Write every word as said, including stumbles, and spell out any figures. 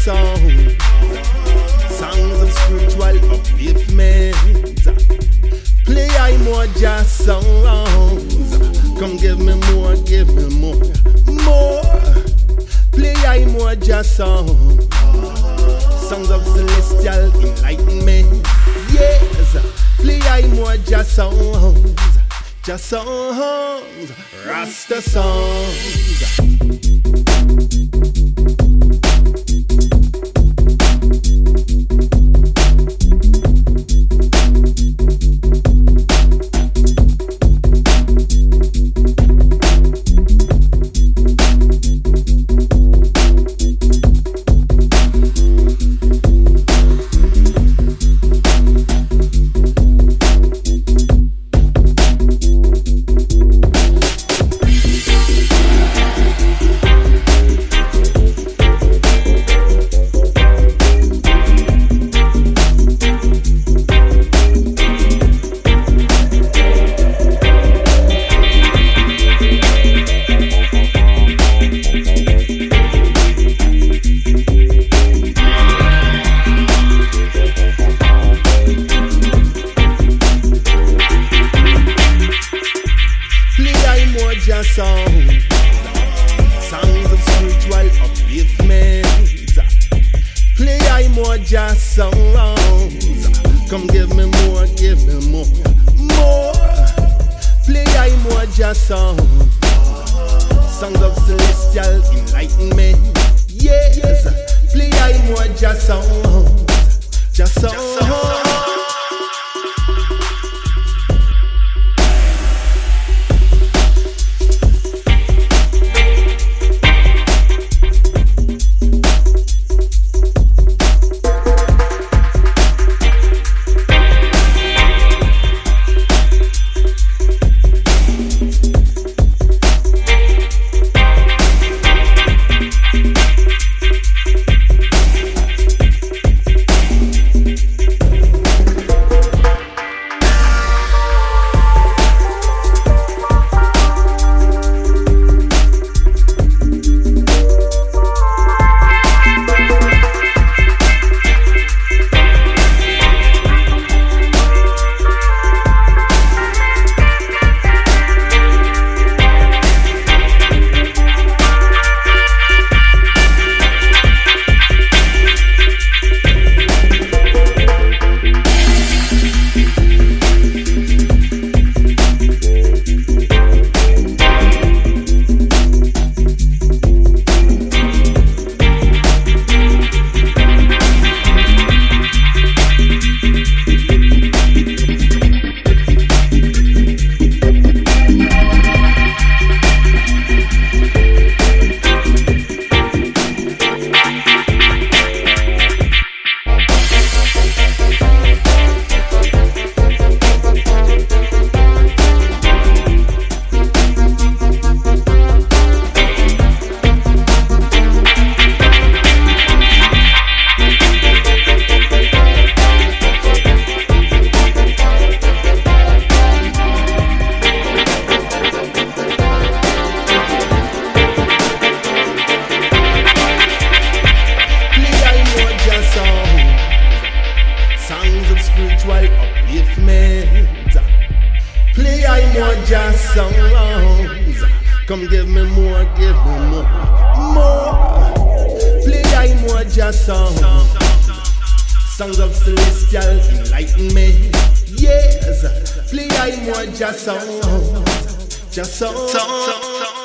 songs, songs of spiritual upliftment. Play I more jazz songs. Come give me more, give me more, more. Play I more jazz songs, songs of celestial enlightenment. Yes, play I more jazz songs, jazz songs, Rasta songs. Songs, songs of spiritual upliftment. Play I more jazz songs. Come give me more, give me more, more. Play I more jazz songs, songs of celestial enlightenment. Yes, play I more jazz songs, jazz songs. Jazz songs, come give me more, give me more, more. Play I more jazz songs, songs of celestial enlightenment. Yes, play I more jazz songs, jazz songs.